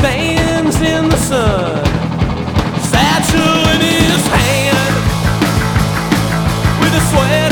stands in the sun, satchel in his hand, with a sweat